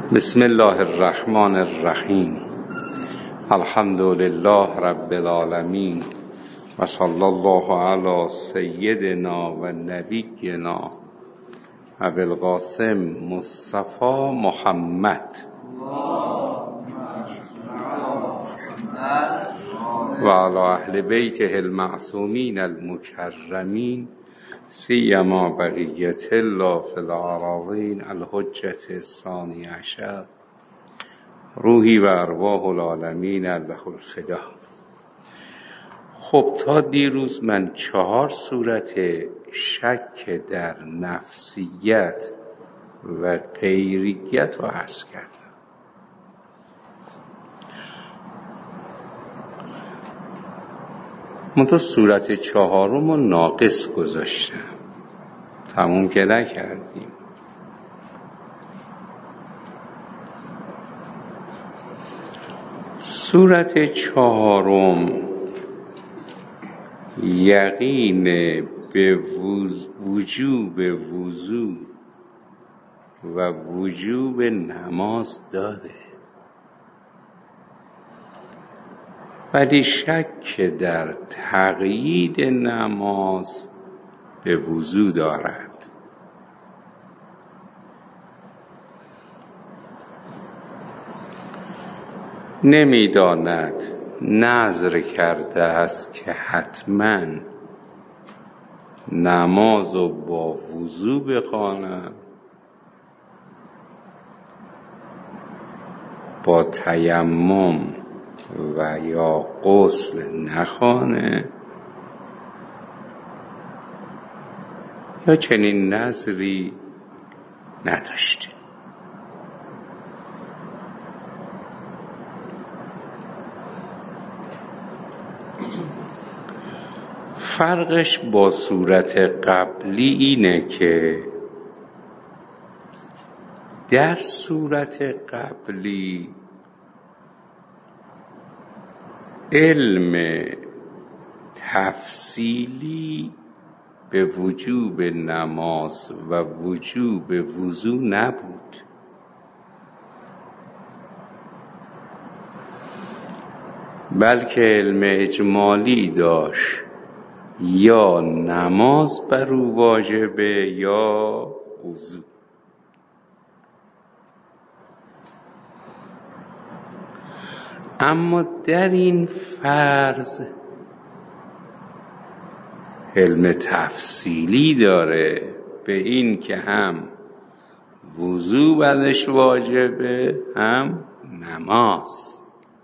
بسم الله الرحمن الرحیم. الحمد لله رب العالمین و صلی الله علی سیدنا و نبینا ابی القاسم مصطفی محمد و علی اهل بیته المعصومین المکرمین سیما بقیت الله فی الأراضین الحجة الثانی عشر روحی و ارواح العالمین له الفدا. خب تا دیروز من 4 صورت شک در نفسیت و غیریت رو عرض کردم. منتها صورت 4 رو ناقص گذاشتم، تموم که نکردیم. صورت 4 یقین به وجوب وضو و وجوب نماز داده، ولی شک در تقیید نماز به وضو دارد. نمیداند نذر کرده است که حتما نماز رو با وضو بخوانم، با تیمم و یا غسل نخوانه، یا چنین نذری نداشته. فرقش با صورت قبلی اینه که در صورت قبلی علم تفصیلی به وجوب نماز و وجوب وضو نبود، بلکه علم اجمالی داشت، یا نماز بر او واجبه یا وضو. اما در این فرض علم تفصیلی داره به این که هم وضو برش واجبه هم نماز،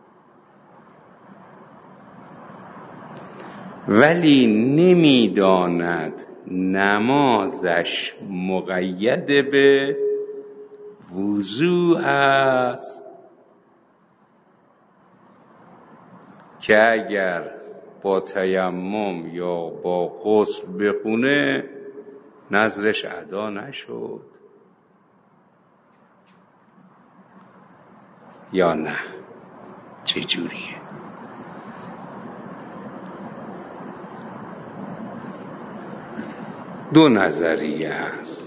ولی نمیداند نمازش مقید به وضو است که اگر با تیمم یا با غسل بخونه نذرش ادا نشد یا نه. چجوریه؟ دو نظریه هست.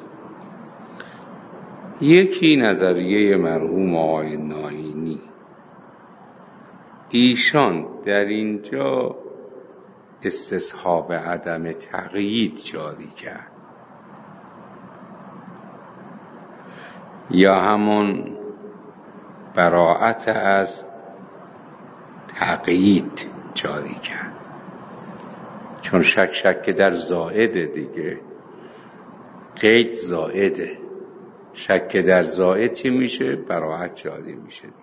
یکی نظریه مرحوم آقای ناینی، ایشان در اینجا استصحاب عدم تقیید جاری کرد، یا همون براءت از تقیید جاری کرد، چون شک در زائده دیگه، قید زائده، شک در زائد چی میشه؟ براءت جاری میشه دیگه.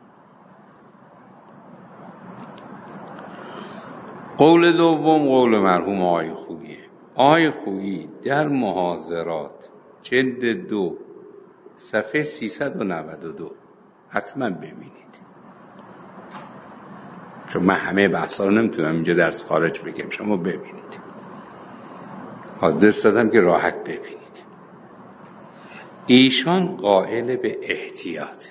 قول دوم قول مرحوم آقای خوییه. آقای خویی در محاضرات جلد 2 صفحه 392 حتما ببینید، چون من همه بحثا رو نمیتونم اینجا درس خارج بگم، شما ببینید. آدرس دادم که راحت ببینید. ایشان قائل به احتیاط،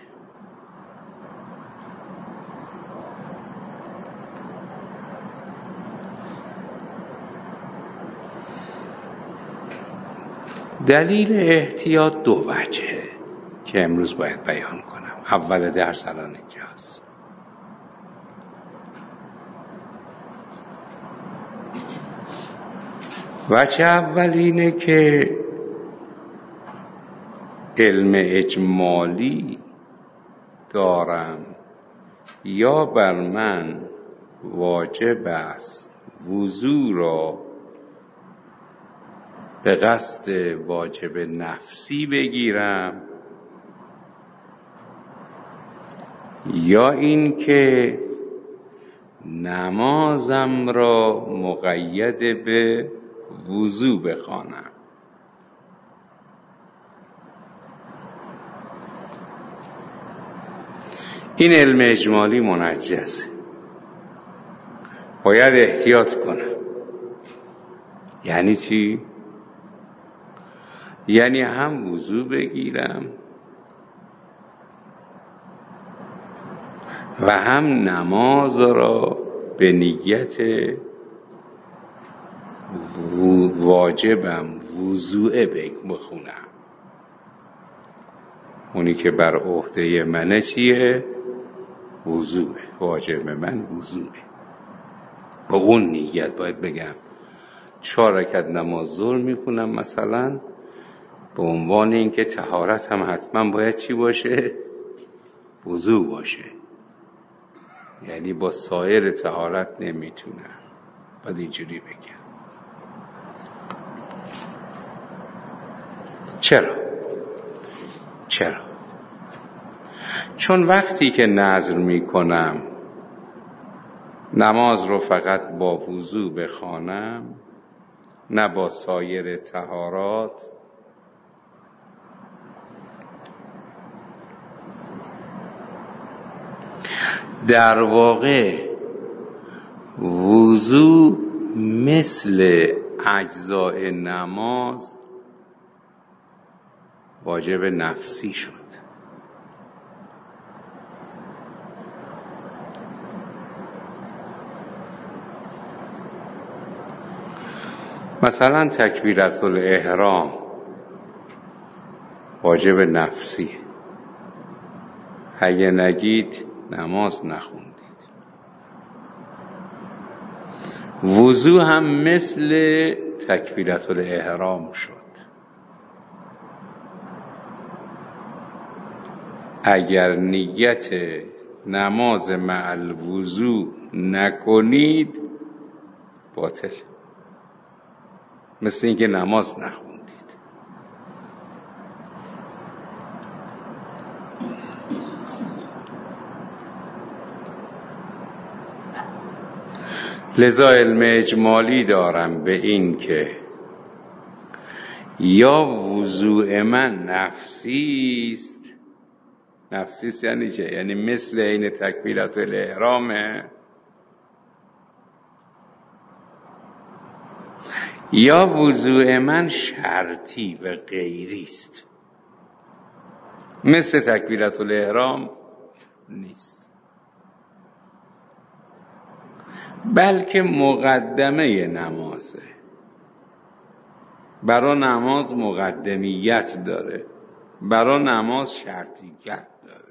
دلیل احتیاط 2 وجهه که امروز باید بیان کنم. اول درس الان اینجاست. وجه اول اینه که علم اجمالی دارم یا بر من واجب است وضو را به قصد واجب نفسی بگیرم یا این که نمازم را مقید به وضو بخوانم. این علم اجمالی منجزه، باید احتیاط کنم. یعنی چی؟ یعنی هم وضو بگیرم و هم نماز را به نیت واجبم وضوء بخونم. اونی که بر عهده منه چیه؟ وضوء. واجب من وضوء. با اون نیت باید بگم 4 رکعت نماز ظهر میخونم مثلا، به عنوان اینکه طهارت هم حتما باید چی باشه؟ وضوء باشه. یعنی با سایر طهارت نمیتونم. باید اینجوری بگم. چرا؟ چون وقتی که نذر میکنم نماز رو فقط با وضو بخوانم نه با سایر طهارات، در واقع وضو مثل اجزاء نماز واجب نفسی شد. مثلا تکبیرت الاحرام واجب نفسی، اگه نگید نماز نخوندید. وضو هم مثل تکبیرت الاحرام شد. اگر نیت نماز مع الوضو نکنید باطل، مثل اینکه نماز نخوندید. لذا علم اجمالی دارم به این که یا وضوء من نفسیست. نفسیست یعنی چه؟ یعنی مثل این تکبیرت الاحرامه، یا وضوء من شرطی و غیریست، مثل تکبیرت الاحرام نیست، بلکه مقدمه نمازه. برای نماز مقدمیت داره، برای نماز شرطیت داره.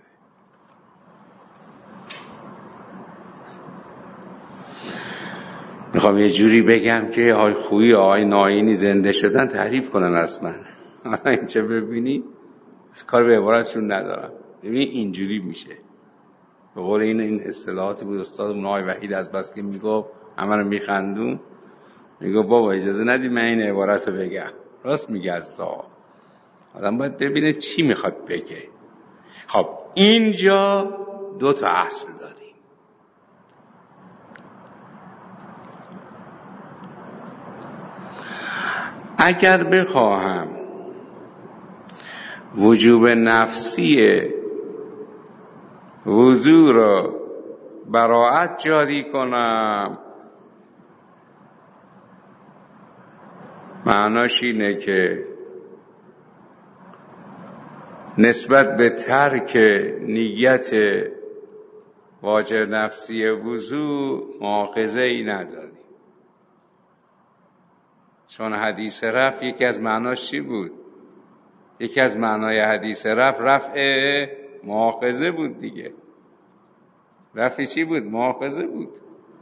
میخوام یه جوری بگم که آقای خویی آقای ناینی زنده شدن تعریف کنن از من. اینجا ببینی کار به عبارتشون ندارم. ببین اینجوری میشه. به قول این اصطلاحاتی بود استادمون آقای وحید از بس که میگفت همه رو میخندون، میگفت بابا اجازه ندید من این عبارت رو بگم. راست میگه از تا آدم باید ببینه چی میخواد بگه. خب اینجا 2 تا اصل داریم. اگر بخواهم وجوب نفسی وضو را براعت جاری کنم، معناش اینه که نسبت به ترک نیت واجب نفسی وضو مؤاخذه‌ای نداری. چون حدیث رفع یکی از معناش چی بود؟ یکی از معنای حدیث رفع مؤاخذه بود دیگه. رفع چی بود؟ مؤاخذه بود.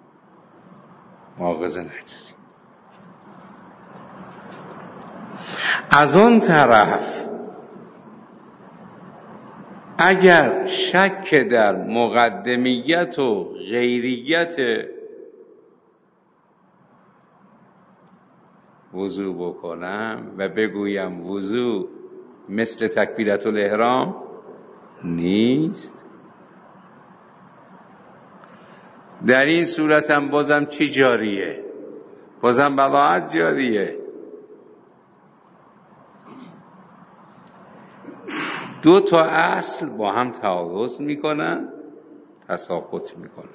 مؤاخذه نداری. از اون طرف اگر شک در مقدمیت و غیریت وضو بکنم و بگویم وضو مثل تکبیرت الاحرام نیست، در این صورتم بازم چی جاریه؟ بازم بضاعت جاریه. دو تا اصل با هم تعارض میکنن، تساقط میکنن.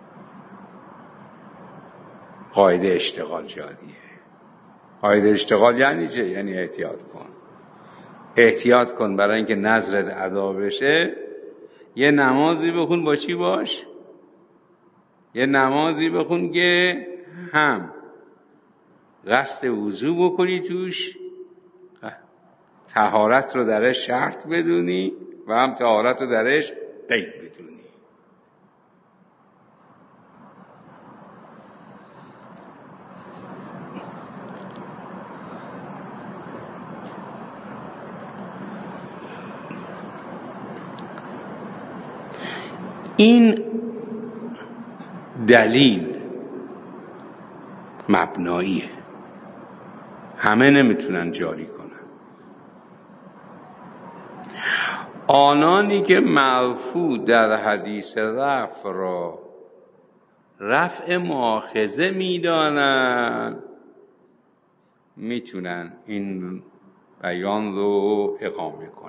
قاعده اشتغال جاریه. قاعده اشتغال یعنی چه؟ یعنی احتیاط کن. احتیاط کن برای اینکه نظرت ادا بشه. یه نمازی بخون با چی باش؟ یه نمازی بخون که هم قصد وضو بکنی توش، طهارت رو درش شرط بدونی و هم طهارت رو درش قید بدونی. این دلیل مبناییه، همه نمیتونن جاری کنن. آنانی که مرفوع در حدیث رفع را رفع مؤاخذه میدانن میتونن این بیان رو اقامه کنن.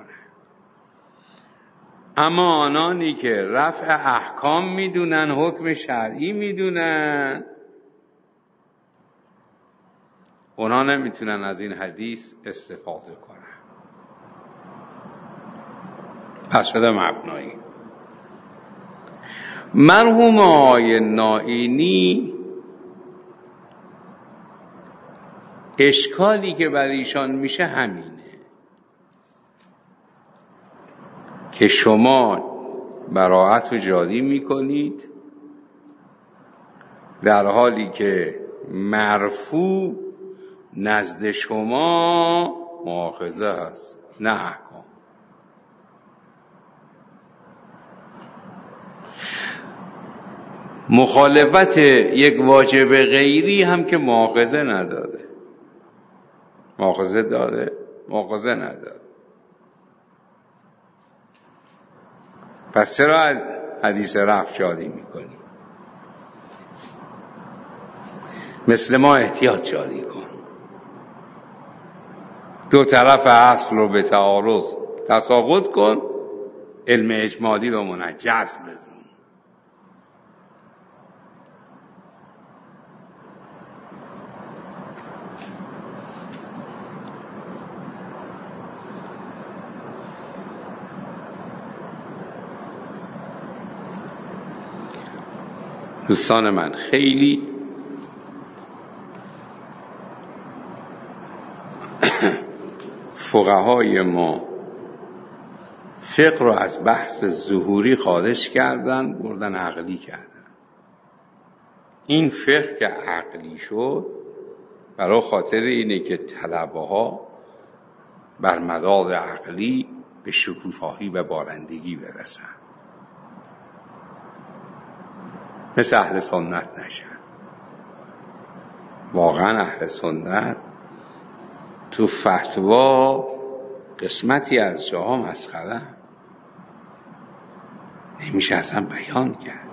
اما آنانی که رفع احکام میدونن، حکم شرعی میدونن، اونا نمیتونن از این حدیث استفاده کنن. پس شده مبنایی. مرحوم آقای نائینی اشکالی که بر ایشان میشه همینه که شما براءت رو جاری میکنید در حالی که مرفوع نزد شما مؤاخذه هست، نه احکام. مخالفت یک واجب غیری هم که مؤاخذه نداره. مؤاخذه داره؟ مؤاخذه نداره. پس چرا حدیث رفع جاری میکنی؟ مثل ما احتیاط جاری کن. دو طرف اصل رو به تعارض تساقط کن، علم اجمالی رو منجز بدون. دوستان من، خیلی فقهای ما فقه رو از بحث ظهوری خارج کردن، بردن عقلی کردن. این فقه که عقلی شد برای خاطر اینه که طلبه ها بر مدار عقلی به شکوفایی و بارندگی برسن، مثل اهل سنت نشن. واقعا اهل سنت تو فتوا قسمتی از جاها مسخره، نمیشه اصلا بیان کرد.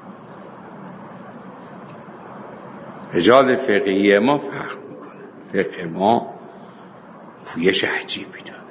رجال فقهی ما فرق میکنه. فقه ما پویش عجیبی داره.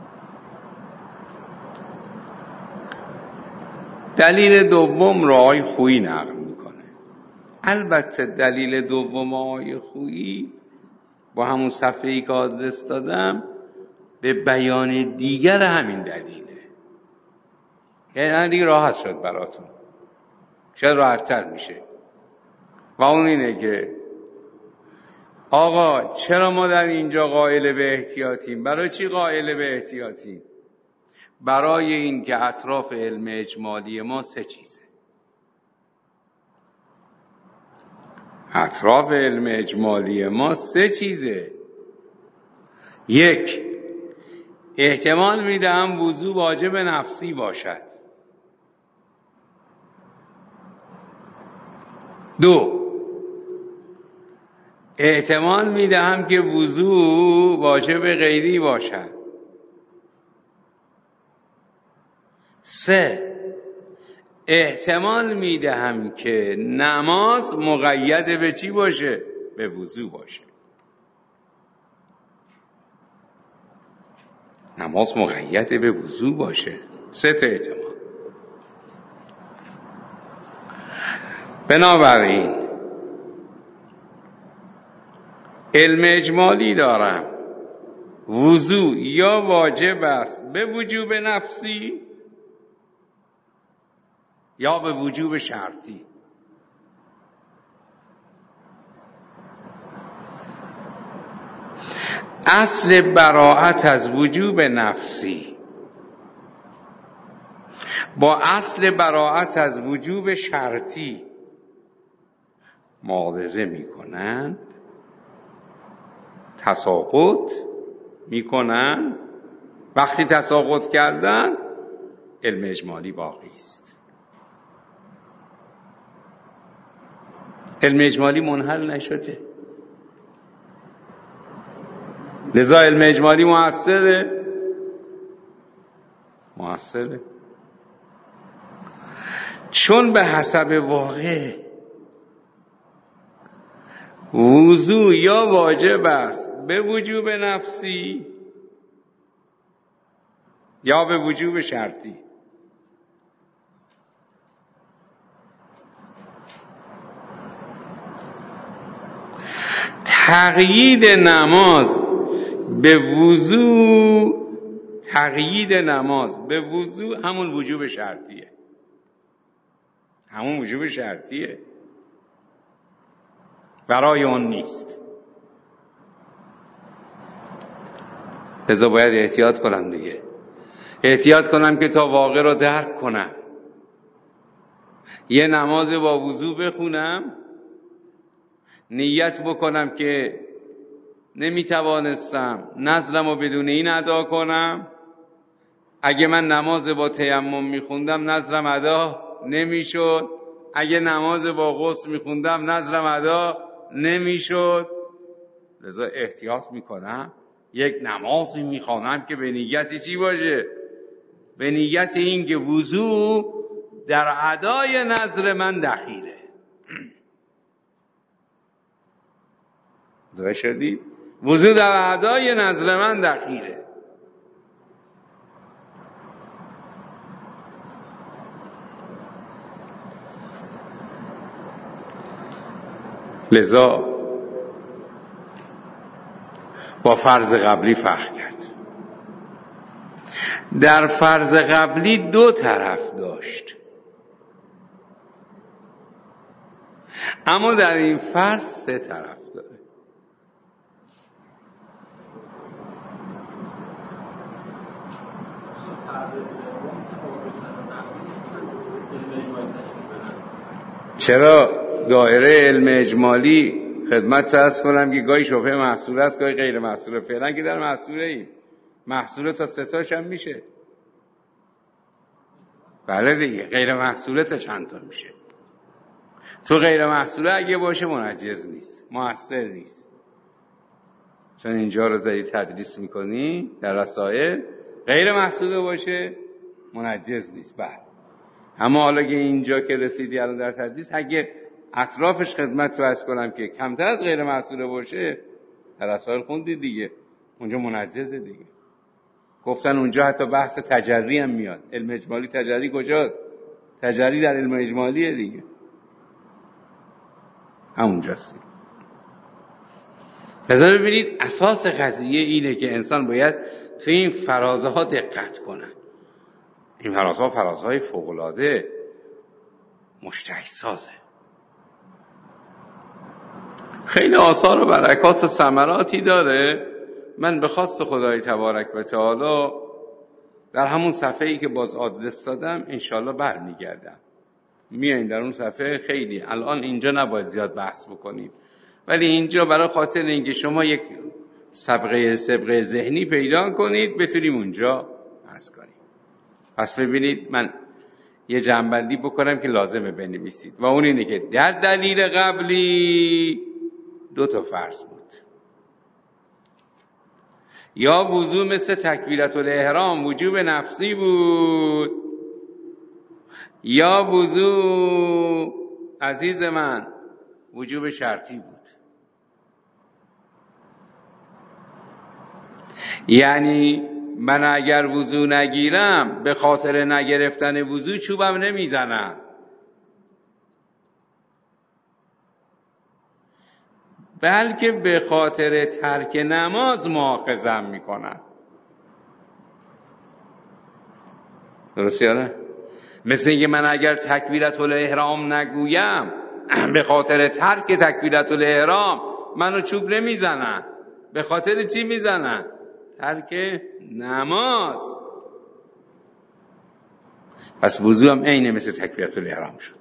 دلیل دوم را آقای خویی نقل میکنه. البته دلیل دوم آقای خویی با همون صفحه‌ای که آدرس دادم به بیان دیگر همین دلیله. یعنی دیگه راحت شد براتون، شاید راحت تر میشه. و اون اینه که آقا چرا ما در اینجا قائل به احتیاطیم؟ برای چی قائل به احتیاطیم؟ برای این که اطراف علم اجمالی ما 3 چیزه. اطراف علم اجمالی ما 3 چیزه. 1، احتمال میدهم وضو واجب نفسی باشد. 2، احتمال میدهم که وضو واجب غیری باشد. 3، احتمال میدهم که نماز مقید به چی باشه؟ به وضو باشه. نماز مقید به وضو باشه. 3 تا احتمال. بنابراین علم اجمالی دارم وضو یا واجب است به وجوب نفسی یا به وجوب شرطی. اصل براءت از وجوب نفسی با اصل براءت از وجوب شرطی معارضه میکنن، تساقط میکنن. وقتی تساقط کردن علم اجمالی باقی است. علم اجمالی منحل نشده، لذا علم اجمالی موثره. چون به حسب واقع وضو یا واجب است به وجوب نفسی یا به وجوب شرطی. تقیید نماز به وضو همون وجوب شرطیه. برای اون نیست. لذا باید احتیاط کنم دیگه. احتیاط کنم که تا واقع رو درک کنم. یه نماز با وضو بخونم، نیت بکنم که نمیتوانستم نذرم رو بدون این ادا کنم. اگه من نماز با تیمم میخوندم نذرم ادا نمیشد. اگه نماز با غسل میخوندم نذرم ادا نمیشد. لذا احتیاط میکنم یک نمازی میخوانم که به نیتی چی باشه؟ به نیت این که وضو در ادای نذر من دخیله. متوجه شدید؟ وضو در ادای نذر من دخیله. لذا با فرض قبلی فرق کرد. در فرض قبلی 2 طرف داشت، اما در این فرض 3 طرف داره. چرا دایره علم اجمالی خدمت فرض کنم که گاهی شبهه محصول است، گاهی غیر محصوله. فعلا که در محصوله ایم، محصوله تا 3 تاش هم میشه. بله دیگه. غیر محصوله تا چند تا میشه؟ تو غیر محصوله اگه باشه منجز نیست، مؤثر نیست. چون اینجا رو داری تدریس میکنی در رسائل، غیر محصوله باشه منجز نیست. بله. اما حالا که اینجا که رسیدی الان در تدریس، اگه اطرافش خدمت فرض کنم که کمتر از غیر محصوله باشه، در رسائل خوندی دیگه، اونجا منجزه دیگه. گفتن اونجا حتی بحث تجری هم میاد. علم اجمالی تجری کجاست؟ تجری در علم اجمالیه دیگه، همونجاست. لذا ببینید اساس قضیه اینه که انسان باید تو این فرازه ها دقت کنه. این فرازه ها فرازهای فوق‌العاده مشتعی سازه. خیلی آثار و برکات و ثمراتی داره. من به خواست خدای تبارک و تعالی در همون صفحه‌ای که باز آدرس دادم انشالله برمیگردم، میایین در اون صفحه. خیلی الان اینجا نباید زیاد بحث بکنیم، ولی اینجا برای خاطر اینکه شما یک سابقه ذهنی پیدا کنید بتونیم اونجا بحث کنیم. پس ببینید من یه جنبندی بکنم که لازمه بنویسید و اون اینه که در دلیل قبلی 2 فرض بود. یا وضو مثل تکبیرة الاحرام وجوب نفسی بود، یا وضو عزیز من وجوب شرطی بود. یعنی من اگر وضو نگیرم به خاطر نگرفتن وضو چوبم نمیزنم، بلکه به خاطر ترک نماز مؤاخذه‌ام میکنم. درست یا نه؟ مثل اینکه من اگر تکبیرة الاحرام نگویم به خاطر ترک تکبیرة الاحرام منو چوب نمیزنن. به خاطر چی میزنن؟ ترک نماز. پس وضو هم عین مثل تکبیرة الاحرام شد.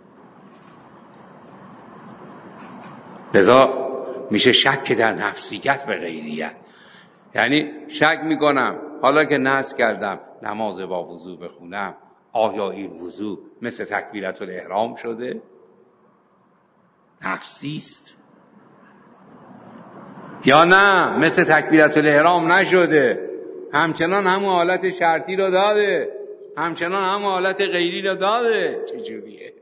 لذا میشه شک در نفسیت و غیریت. یعنی شک میکنم حالا که نذر کردم نماز با وضو بخونم، آیا این وضو مثل تکبیرة الاحرام شده؟ نفسیست. یا نه مثل تکبیرة الاحرام نشده، همچنان همون حالت شرطی رو داده، همچنان همون حالت غیری رو داده. چجوریه؟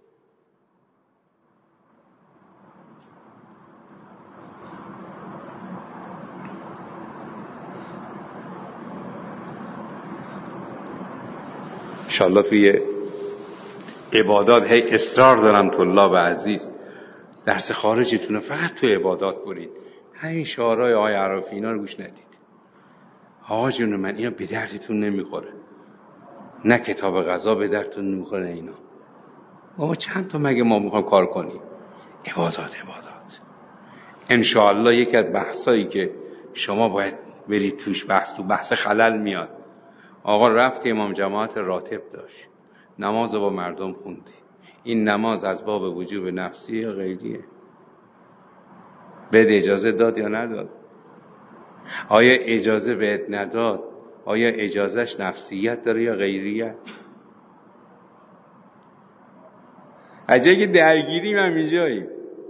انشاءالله توی عبادات هی اصرار دارم طلاب عزیز درس خارجتونه فقط تو عبادات برید، همین شعارهای آقای عرافی اینا رو گوش ندید. آقا جون من اینا به دردتون نمیخوره، نه کتاب غذا به دردتون نمیخوره نه اینا. بابا چند تا مگه ما میخوام کار کنیم؟ عبادات. انشاءالله یکی از بحثایی که شما باید برید توش بحث خلل میاد. آقا رفتی امام جماعت راتب داشت، نماز با مردم خوندی، این نماز از باب وجوب نفسی یا غیریه؟ بهت اجازه داد یا نداد؟ آیا اجازه بهت نداد؟ آیا اجازهش نفسیت داره یا غیریت؟ اگه درگیریم هم اینجاییم.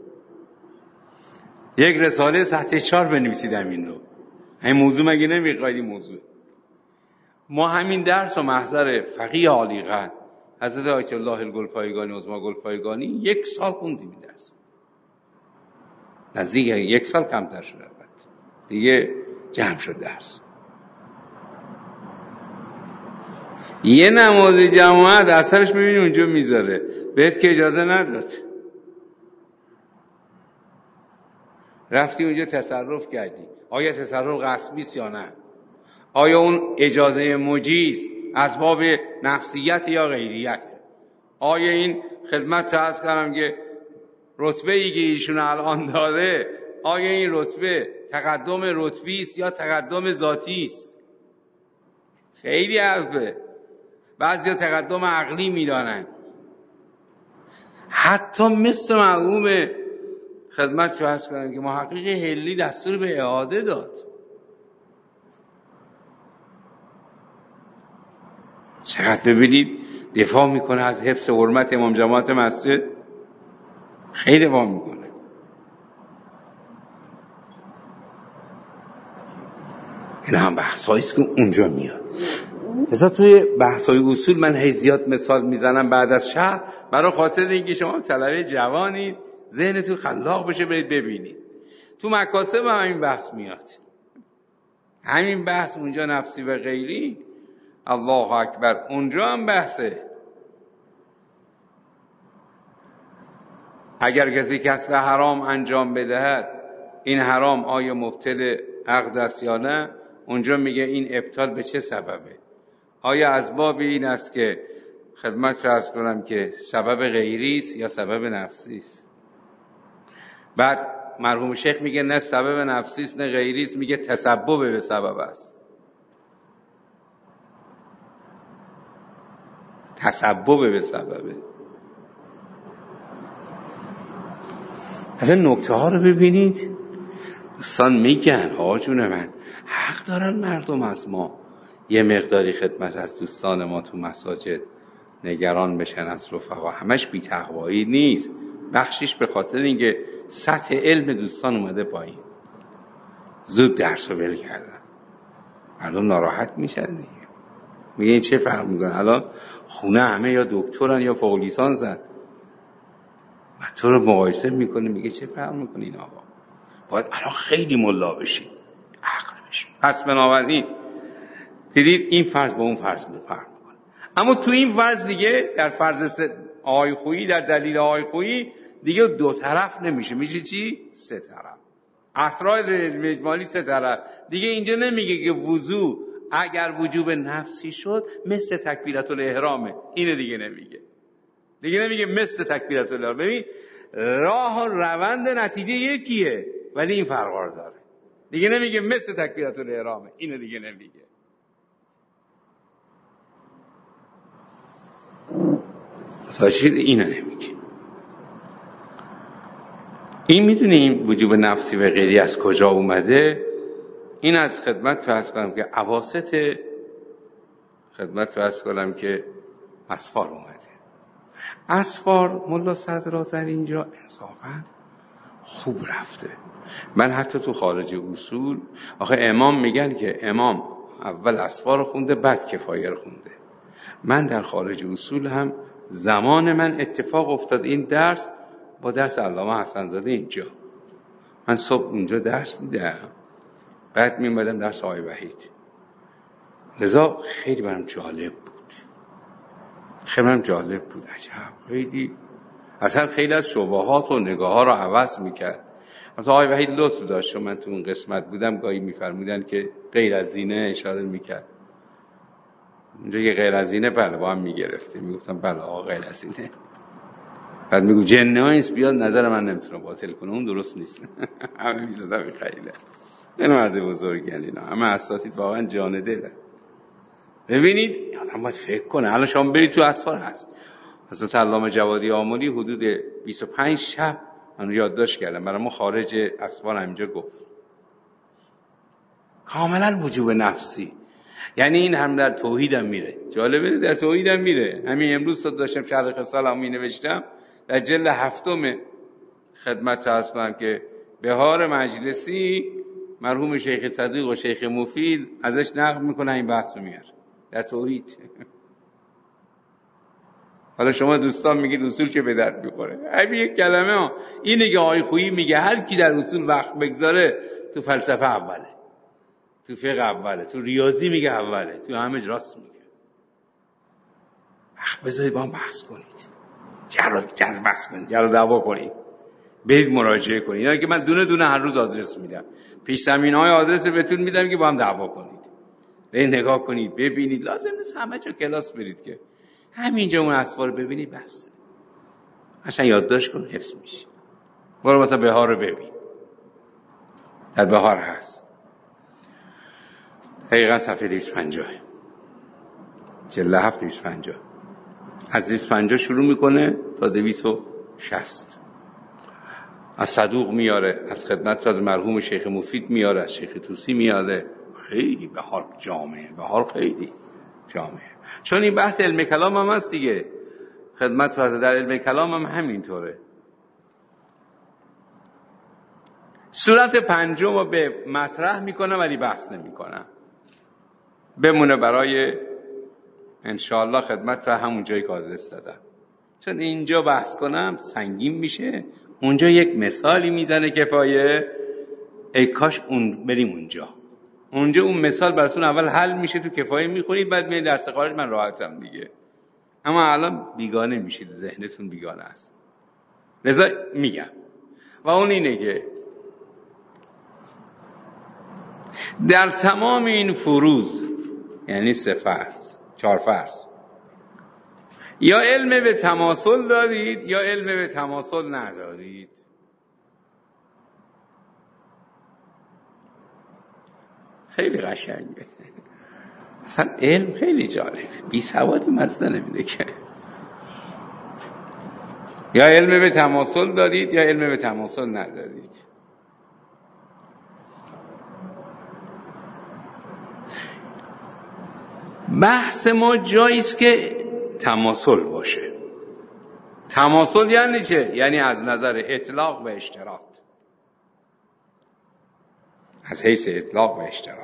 یک رساله سطح 4 بنویسیدم این رو. این موضوع مگه نمیخواید؟ این موضوع ما همین درس و محضر فقیه عالیقدر حضرت آیت الله الگلپایگانی عظما گلپایگانی 1 سال خوندیم این درس. نزدیک 1 سال کمتر شد البته. دیگه جمع شد درس. یه نماز جماعت اثرش ببینید اونجا میذاره، بهت که اجازه نداد. رفتی اونجا تصرف کردی، آیا تصرف غصبی است یا نه؟ آیا اون اجازه مجیز از باب نفسیت یا غیریت؟ آیا این خدمت عرض کردم که رتبه ای که ایشون الان داره، آیا این رتبه تقدم رتبی است یا تقدم ذاتی است؟ خیلی حرفه. بعضیا تقدم عقلی میدانن، حتی مثل مرحوم خدمت عرض کردم که محقق حلی دستور به اعاده داد. چقدر ببینید دفاع میکنه از حفظ حرمت امام جماعت مسجد، خیلی دفاع میکنه. این هم بحثاییست که اونجا میاد. مثلا توی بحثای اصول من هی زیاد مثال میزنم بعد از شهر، برای خاطر اینکه شما طلبه جوانید ذهنتون خلاق بشه برید ببینید. تو مکاسب هم همین بحث میاد، همین بحث اونجا نفسی و غیری. الله اکبر، اونجا هم بحثه. اگر کسی کسب حرام انجام بدهد، این حرام آیا مبطل عقد است یا نه؟ اونجا میگه این ابطال به چه سببه؟ آیا از باب این است که خدمت عرض کنم که سبب غیری است یا سبب نفسی است؟ بعد مرحوم شیخ میگه نه سبب نفسی است نه غیری است، میگه تسبب به سبب است. تسبب به سببه. اصلا نکته ها رو ببینید، دوستان میگن آقا جون من حق دارن مردم از ما یه مقداری خدمت از دوستان ما تو مساجد نگران بشن از رفقا. همش بی تقوایی نیست، بخشیش به خاطر اینکه سطح علم دوستان اومده پایین، زود درس رو ول کردن، مردم ناراحت میشن دیگه. میگه این چه فرق میکنه؟ الان خونه همه یا دکترن یا فوق لیسانسن، و تو رو مقایسه میکنه، میگه چه فرق میکنه این آقا؟ باید الان خیلی ملا بشید، عقل بشید. پس بنابراین دیدید این فرض با اون فرض فرق میکنه. اما تو این فرض دیگه در فرض آقای خویی، در دلیل آقای خویی دیگه دو طرف نمیشه، میشه چی؟ سه طرف. اطراف اجمالی سه طرف دیگه. اینجا نمیگه که وضو اگر وجوب نفسی شد مثل تکبیرت الاحرامه، اینو دیگه نمیگه. دیگه نمیگه مثل تکبیرت الاحرام. ببین راه و روند نتیجه یکیه ولی این فرقا داره. دیگه نمیگه مثل تکبیرت الاحرامه، اینو دیگه نمیگه. تاشید اینو نمیگه. این میدونیم وجوب نفسی و غیری از کجا اومده؟ این از خدمت فرض کنم که اواسط خدمت فرض کنم که اسفار اومده. اسفار ملا صدرات در اینجا انصافا خوب رفته. من حتی تو خارج اصول آخه امام میگن که امام اول اسفار خونده بعد کفایه خونده. من در خارج اصول هم زمان من اتفاق افتاد این درس با درس علامه حسن‌زاده اینجا. من صبح اونجا درس میدم، بعد میمدم درس آقای وحید. لذا خیلی برام جالب بود، عجب خیلی اصلا خیلی از شبهات و نگاه ها رو عوض میکرد. مثلا آقای وحید لطف داشت، من تو اون قسمت بودم گاهی میفرمودن که غیر از زینه اشاره میکرد. اونجا که غیر از زینه بله با هم میگرفتیم، میگفتم بله آقا غیر از زینه. بعد میگو جنه ها اینست بیاد، نظر من نمیتونه باطل کنه، اون درست نیست. همه میزدن میخیله. این مرد بزرگی اینا همه اساتید واقعا جان دله. ببینید آدم باید فکر کنه. الان شما برید تو اسفار هست حضرت علامه جوادی آملی حدود 25 شب من یادداشت کردم برای ما خارج اسفار همینجا گفت کاملا وجوب نفسی. یعنی این هم در توحید هم میره. جالبه در توحید هم میره. همین امروز داشتم شرح خصال هم می نوشتم در جلد 7 خدمت عرض کنم که بهار مجلسی مرحوم شیخ صدیق و شیخ مفید ازش نقل میکنه این بحث رو میاره در توحید. حالا شما دوستان میگید اصول که به درد میخوره، همین یک کلمه ها اینه که آقای خویی میگه هر کی در اصول وقت بگذاره تو فلسفه اوله، تو فقه اوله، تو ریاضی میگه اوله، تو همه راست میگه. بذارید با هم بحث کنید، جر دعوا کنید، برید مراجعه کنید. اینا که من دونه دونه هر روز آدرس میدم، پیش زمینه‌های آدرس بهتون میدم که با هم دعوا کنید. برید نگاه کنید ببینید، لازم نیست همه جا کلاس برید که همینجا اون اسفار ببینید بس. قشنگ یادداشت کن حفظ میشه. برو مثلا بهار رو ببین، در بهار هست دقیقا صفحه 250 جلد 7 250 از 250 شروع میکنه تا 260. از صدوق میاره، از خدمت از مرحوم شیخ مفید میاره، از شیخ توسی میاره. خیلی بهار جامعه، بهار خیلی جامعه. چون این بحث علم کلام هم هست دیگه. خدمت فرض در علم کلام هم همینطوره. صورت پنجم رو به مطرح میکنم ولی بحث نمیکنم، بمونه برای انشاءالله خدمت همون جایی که آدرس دادم. چون اینجا بحث کنم سنگین میشه، اونجا یک مثالی میزنه کفایه. ای کاش بریم اونجا اون مثال براتون اول حل میشه، تو کفایه میخونید، بعد میاد درس خارج من راحتم دیگه. اما الان بیگانه میشید، ذهنتون بیگانه است. لذا میگم و اون اینه که در تمام این فروض، یعنی 3 فرض 4 فرض، یا علم به تماثل دارید یا علم به تماثل ندارید. خیلی قشنگه. اصلا علم خیلی جالبه، بی سوادی مزه نمیده که. یا علم به تماثل دارید یا علم به تماثل ندارید. بحث ما جاییست که تماثل باشه. تماثل یعنی چه؟ یعنی از نظر اطلاق و اشتراط، از حیث اطلاق و اشتراط.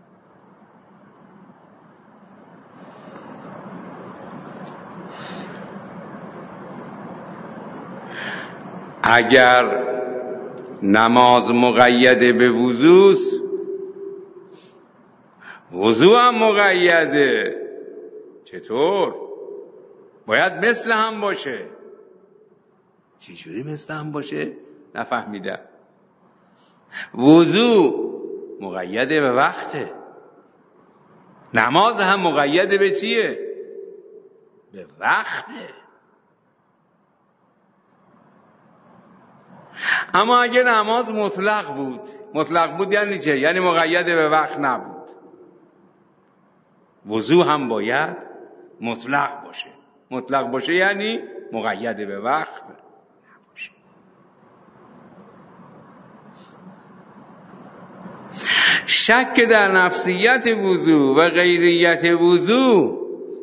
اگر نماز مقیده به وضوست، وضو هم مقیده. چطور؟ باید مثل هم باشه. چجوری مثل هم باشه؟ نفهمیدم. وضو مقیده به وقته، نماز هم مقیده به چیه؟ به وقته. اما اگه نماز مطلق بود یعنی چه؟ یعنی مقید به وقت نبود. وضو هم باید مطلق باشه یعنی مقید به وقت نباشه. شک در نفسیت وضو و غیریت وضو،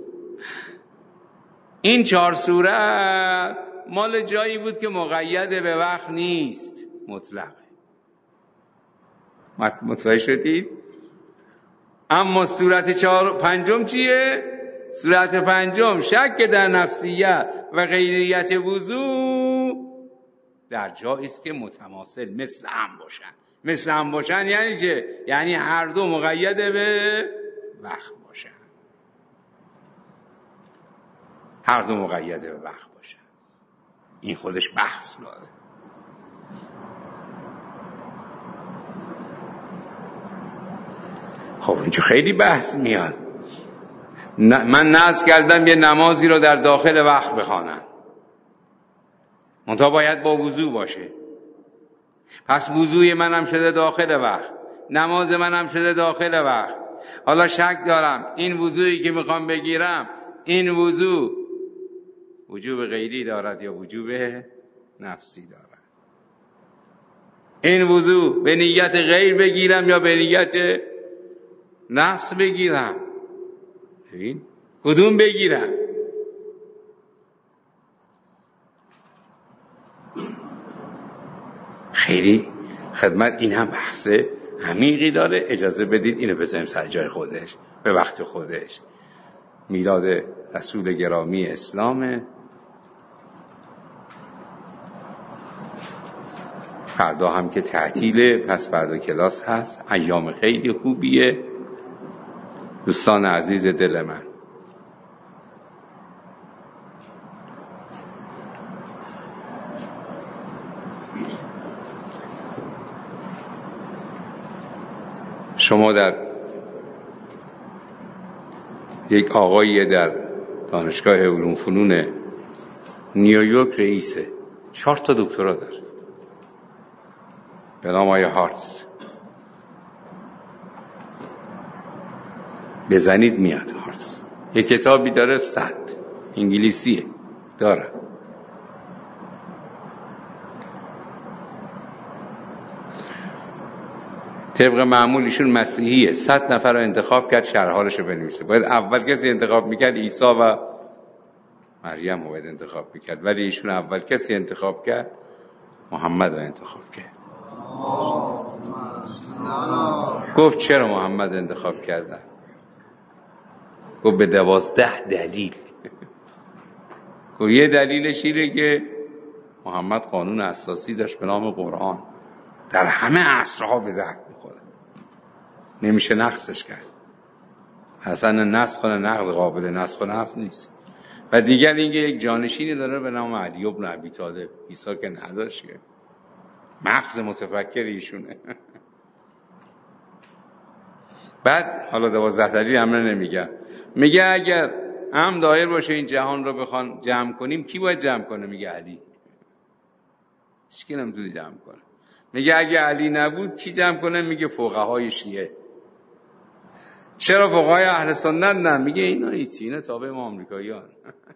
این 4 صورت مال جایی بود که مقید به وقت نیست، مطلقه. متوجه شدید؟ اما صورت 5 چیه؟ صورت 5 شک در نفسیت و غیریت وضو در جایی است که متماثل مثل هم باشن. یعنی چه؟ یعنی هر دو مقید به وقت باشن. این خودش بحث داره. خب اینجا خیلی بحث میاد. من نذر کردم یه نمازی رو در داخل وقت بخوانم، منتها باید با وضو باشه. پس وضوی منم شده داخل وقت، نماز منم شده داخل وقت. حالا شک دارم این وضویی که میخوام بگیرم، این وضو وجوب غیری دارد یا وجوب نفسی دارد. این وضو به نیت غیر بگیرم یا به نیت نفس بگیرم. ببین کدوم بگیرم؟ خیلی خدمت این هم بحث عمیقی داره. اجازه بدید اینو بذاریم سر جای خودش، به وقت خودش. میلاد رسول گرامی اسلامه. فردا هم که تعطیله، پس فردا کلاس هست. ایام خیلی خوبیه دوستان عزیز دل من. شما در یک آقایی در دانشگاه علوم فنون نیویورک رئیسه، 4 تا دکترا داره به نام آقای هارتز. بزنید میاد هارتز. یک کتابی داره 100 انگلیسیه داره. طبق معمول ایشون مسیحیه، 100 نفر رو انتخاب کرد شرحالش رو بنویسه. باید اول کسی انتخاب میکرد عیسی و مریم رو باید انتخاب میکرد، ولی ایشون اول کسی انتخاب کرد محمد رو انتخاب کرد. گفت چرا محمد انتخاب کردن؟ گفت به 12 دلیل. گفت یه دلیلش اینه که محمد قانون اساسی داشت به نام قرآن، در همه عصرها به درد میخوره، نمیشه نقضش کرد. اصلا نسخ و نقض قابل نسخ و نقض نیست. و دیگر اینکه یک جانشینی داره به نام علی بن ابی طالب. عیسی که نداشت که، مغز متفکر ایشونه. بعد حالا 12 دلیل هم نمیگه، میگه اگر هم دایر باشه این جهان رو بخوان جمع کنیم، کی باید جمع کنه؟ میگه علی. هیچ کی نمیتونه جمع کنه. میگه اگه علی نبود کی جمع کنه؟ میگه فقهای شیعه. چرا فقهای اهل سنت نه؟ میگه اینا هیچی، اینا تابع ما آمریکاییان.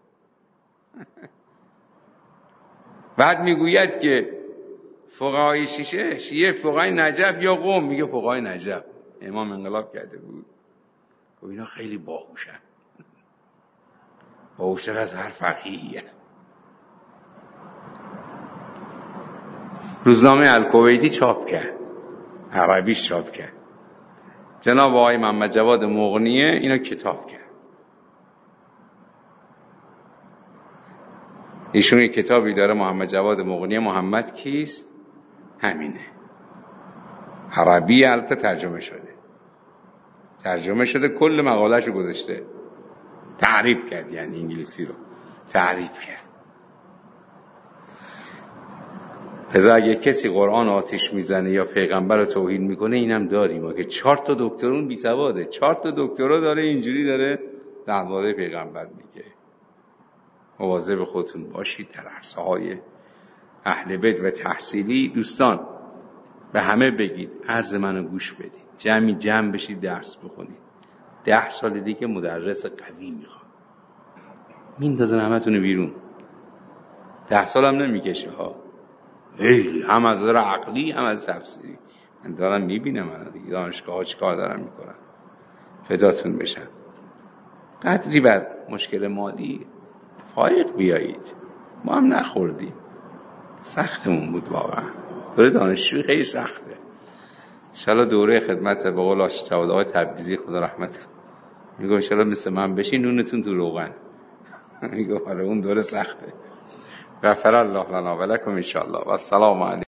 بعد میگوید که فقهای شیعه فقهای نجف یا قم، میگه فقهای نجف. امام انقلاب کرده بود. خب اینا خیلی باهوشن، باهوشتر از هر فقیهی. روزنامه الکویتی چاپ کرد، عربیش چاپ کرد. جناب آقای محمد جواد مغنیه اینا کتاب کرد. ایشون یک کتابی داره، محمد جواد مغنیه. محمد کیست؟ همینه. عربی البته ترجمه شده، کل مقالهشو گذاشته، تعریف کرد، یعنی انگلیسی رو تعریف کرد. لذا اگه کسی قرآن آتش میزنه یا پیغمبر رو توهین میکنه، اینم داریم ما که 4 تا دکترون بی سواده، 4 تا دکترا داره، اینجوری داره درباره پیغمبر میگه. مواظب خودتون باشید در عرصه‌های اهل بیت و تحصیلی. دوستان به همه بگید عرض منو گوش بدید، جمع بشید درس بخونید. 10 سال دیگه مدرس قوی میخوام، میندازن همتون بیرون. 10 سالم نمیکشه ها، خیلی، هم از نظر عقلی هم از تفسیری. من دارم میبینم الان دیگه دانشگاه ها چیکار دارن میکنن. فداتون بشم. قدری بر مشکل مالی فایق بیایید. ما هم نخوردیم، سختمون بود واقعا. دوره دانشجویی خیلی سخته. انشالله دوره خدمت به قول آشت جواد آقای تبریزی خدا رحمت کنه، میگه انشالله مثل من بشین نونتون تو روغن. میگه حالا اون دوره سخته. غفر الله لنا و لکم انشالله. و السلام علیکم.